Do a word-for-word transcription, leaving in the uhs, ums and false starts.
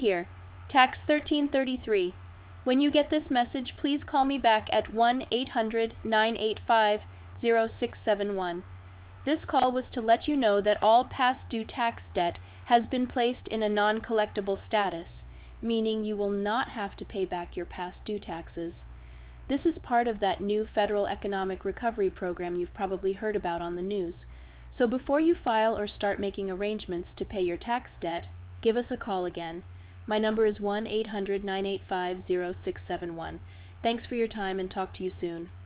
Here, tax thirteen thirty-three. When you get this message, please call me back at one eight hundred, nine eight five, zero six seven one. This call was to let you know that all past due tax debt has been placed in a non-collectible status, meaning you will not have to pay back your past due taxes. This is part of that new federal economic recovery program you've probably heard about on the news. So before you file or start making arrangements to pay your tax debt, give us a call again. My number is one eight hundred, nine eight five, zero six seven one. Thanks for your time and talk to you soon.